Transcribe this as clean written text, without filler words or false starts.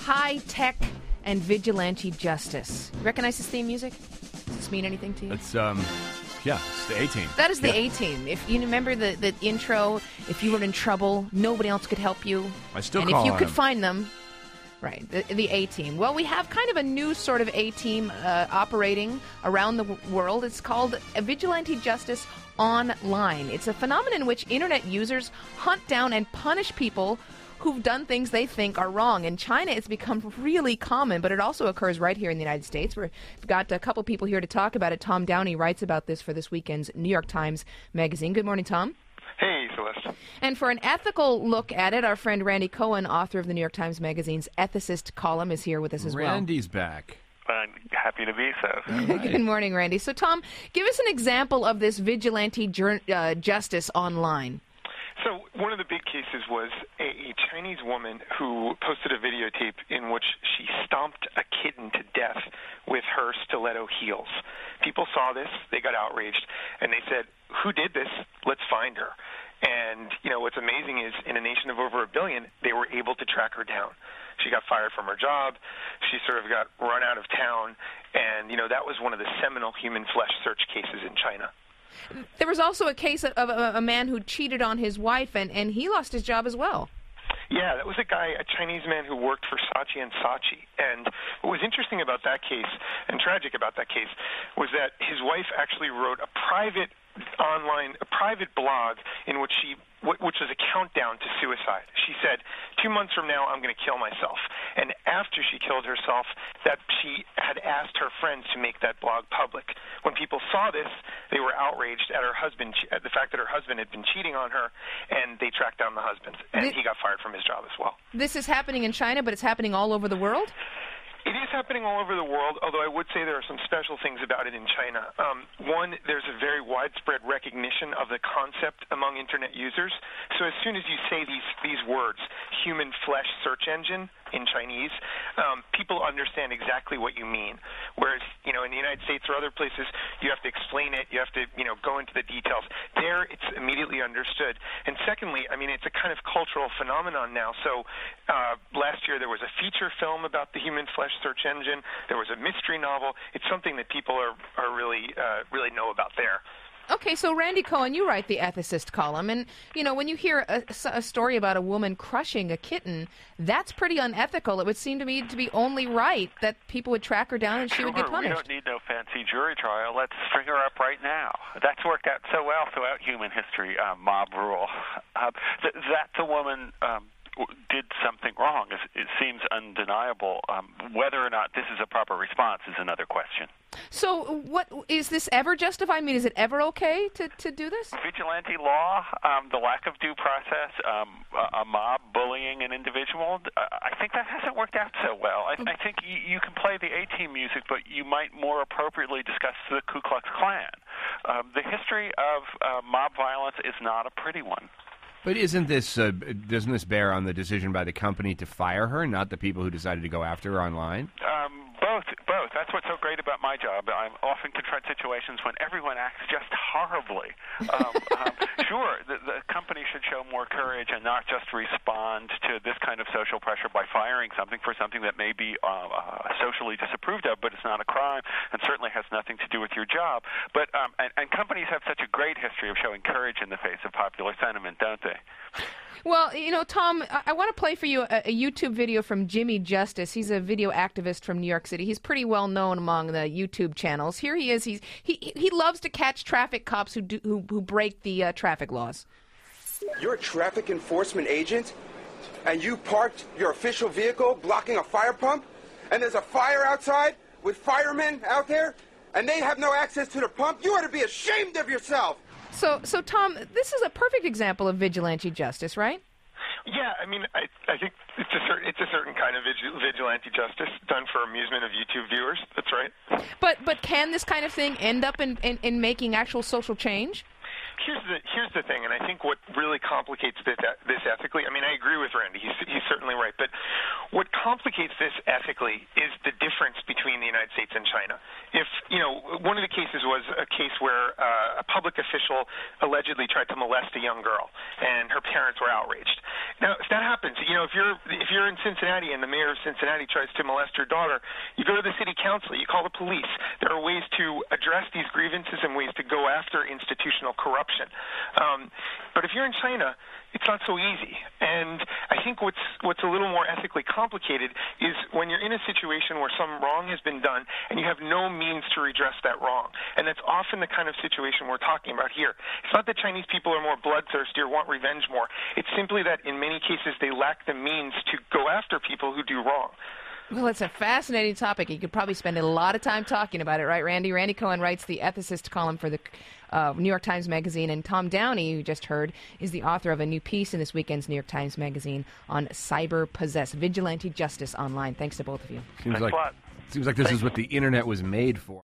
high tech and vigilante justice. Recognize this theme music? Does this mean anything to you? It's it's the A-Team. That is the A-Team. If you remember the intro, if you were in trouble, nobody else could help you. I still and call if you on could them. find them, right, the A-Team. Well, we have kind of a new sort of A-Team operating around the world. It's called Vigilante Justice Online. It's a phenomenon in which internet users hunt down and punish people who've done things they think are wrong. In China, it's become really common, but it also occurs right here in the United States. We've got a couple people here to talk about it. Tom Downey writes about this for this weekend's New York Times Magazine. Good morning, Tom. Hey, Celeste. And for an ethical look at it, our friend Randy Cohen, author of the New York Times Magazine's Ethicist column, is here with us as well. Randy's back. I'm happy to be so. Good morning, Randy. So, Tom, give us an example of this vigilante justice online. So one of the big cases was a Chinese woman who posted a videotape in which she stomped a kitten to death with her stiletto heels. People saw this, they got outraged, and they said, "Who did this? Let's find her." And, what's amazing is in a nation of over 1 billion, they were able to track her down. She got fired from her job. She sort of got run out of town. And, that was one of the seminal human flesh search cases in China. There was also a case of a man who cheated on his wife, and he lost his job as well. Yeah, that was a Chinese man who worked for Saatchi & Saatchi. And what was interesting about that case, and tragic about that case, was that his wife actually wrote a private blog in which which was a countdown to suicide. She said, 2 months from now, I'm going to kill myself. And after she killed herself, that she had asked her friends to make that blog public. When people saw this, they were outraged at her husband, at the fact that her husband had been cheating on her, and they tracked down the husband, and he got fired from his job as well. This is happening in China, but it's happening all over the world? It is happening all over the world, although I would say there are some special things about it in China. One, there's a very widespread recognition of the concept among Internet users. So as soon as you say these words, human flesh search engine in Chinese, people understand exactly what you mean. Whereas, in the United States or other places, you have to explain it, you have to, go into the details. There, it's immediately understood. And secondly, it's a kind of cultural phenomenon now. So last year there was a feature film about the human flesh search engine. There was a mystery novel. It's something that people are really know about there. Okay, so Randy Cohen, you write the Ethicist column, and, when you hear a story about a woman crushing a kitten, that's pretty unethical. It would seem to me to be only right that people would track her down and she would get punished. We don't need no fancy jury trial. Let's string her up right now. That's worked out so well throughout human history, mob rule. That the woman did something wrong. It seems undeniable. Whether or not this is a proper response is another question. So what is this ever justified? Is it ever okay to do this? Vigilante law, the lack of due process, a mob bullying an individual, I think that hasn't worked out so well. I think you can play the A-Team music, but you might more appropriately discuss the Ku Klux Klan. The history of mob violence is not a pretty one. But doesn't this bear on the decision by the company to fire her, not the people who decided to go after her online? Both. That's what's so great about my job. I often confront situations when everyone acts just horribly. Sure, the company should show more courage and not just respond to this kind of social pressure by firing something for something that may be socially disapproved of, but it's not a crime and certainly has nothing to do with your job. But and companies have such a great history of showing courage in the face of popular sentiment, don't they? Well, Tom, I want to play for you a YouTube video from Jimmy Justice. He's a video activist from New York City. He's pretty well known among the YouTube channels. Here he is. He loves to catch traffic cops who break the traffic laws. You're a traffic enforcement agent, and you parked your official vehicle blocking a fire pump, and there's a fire outside with firemen out there, and they have no access to the pump? You ought to be ashamed of yourself! So Tom, this is a perfect example of vigilante justice, right? Yeah, I think it's a certain kind of vigilante justice done for amusement of YouTube viewers. That's right. But can this kind of thing end up in making actual social change? Here's the thing, and I think what really complicates this ethically, I agree with Randy. He's certainly right. But What complicates this ethically is the difference between the United States and China. If, one of the cases was a case where a public official allegedly tried to molest a young girl, and her parents were outraged. Now, if that happens, if you're in Cincinnati and the mayor of Cincinnati tries to molest your daughter, you go to the city council, you call the police. There are ways to address these grievances and ways to go after institutional corruption. But if you're in China, it's not so easy. And I think what's a little more ethically complicated is when you're in a situation where some wrong has been done and you have no means to redress that wrong. And that's often the kind of situation we're talking about here. It's not that Chinese people are more bloodthirsty or want revenge more. It's simply that in many cases they lack the means to go after people who do wrong. Well, it's a fascinating topic. You could probably spend a lot of time talking about it, right, Randy? Randy Cohen writes the ethicist column for the New York Times Magazine, and Tom Downey, who you just heard, is the author of a new piece in this weekend's New York Times Magazine on cyber possess, vigilante justice online. Thanks to both of you. Seems like this is what the internet was made for.